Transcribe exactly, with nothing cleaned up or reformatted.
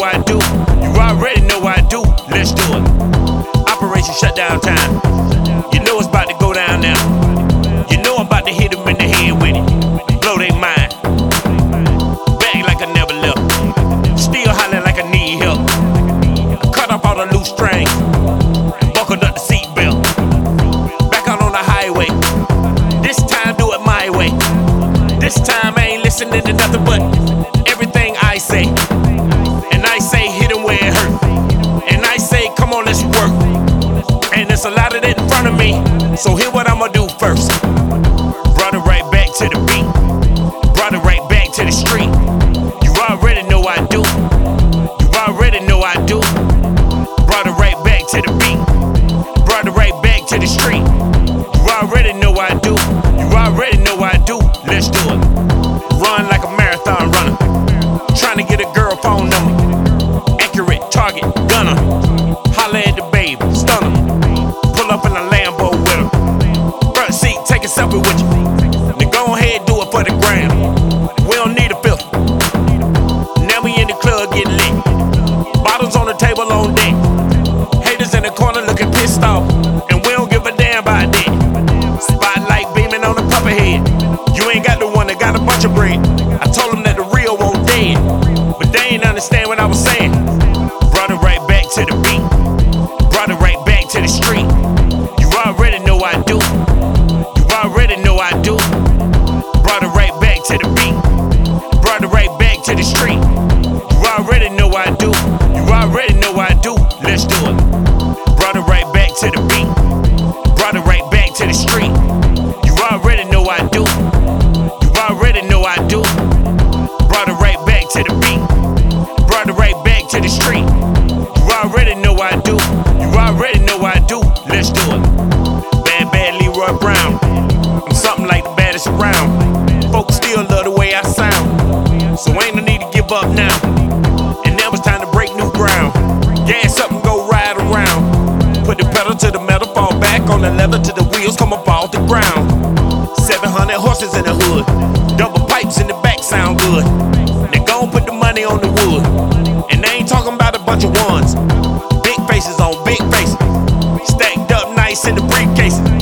I do. You already know I do. Let's do it. Operation Shutdown Time. You know it's about to go down now. You know I'm about to hit them in the head with it. Blow their mind. Bag like I never left. Still hollering like I need help. Cut off all the loose strings. Buckled up the seatbelt. Back out on the highway. This time do it my way. This time I ain't listening to nothing but everything I say. And I say hit him where it hurt. And I say come on, let's work. And there's a lot of that in front of me. So here what I'ma do first. Brought it right back to the beat. Brought it right back to the street. You already know I do. You already know I do. Brought it right back to the beat. Brought it right back to the street. You already know I do. You already know I do. Let's do it. Run like a marathon runner. Trying to get a girl phone number. Accurate, target, gunner. Holla at the baby, stunner. Pull up in a Lambo with her. Front seat, take a selfie with you. Then go ahead, do it for the gram. We don't need a filter. Now we in the club getting lit. Bottles on the table on deck. Haters in the corner looking pissed off. And we don't give a damn about that. Spotlight beaming on the puppet head. You ain't got the one that got a bunch of bread. I told them that the real won't dead. But they ain't understand what I was saying. Brought it right back to the beat. Brought it right back to the street. You already know I do. You already know I do. Brought it right back to the beat. Brought it right back to the street. You already know I do. You already know I do. Let's do it. Brought it right back to the beat. Brought it right back to the street. You already know I do. You already know I do. Brought it right back to the beat. Brought it right back to the street. You already know I do. You already know I do. Let's do it. Bad, bad Leroy Brown. I'm something like the baddest around. Folks still love the way I sound. So ain't no need to give up now. And now it's time to break new ground. Gas up and go ride around. Put the pedal to the metal, fall back on the leather till the wheels come up off the ground. seven hundred horses in the hood. Double pipes in the back sound good. They gon' put the money on the wood. And they ain't talking about a bunch of ones. Big faces on big faces. Stacked up nice in the briefcase.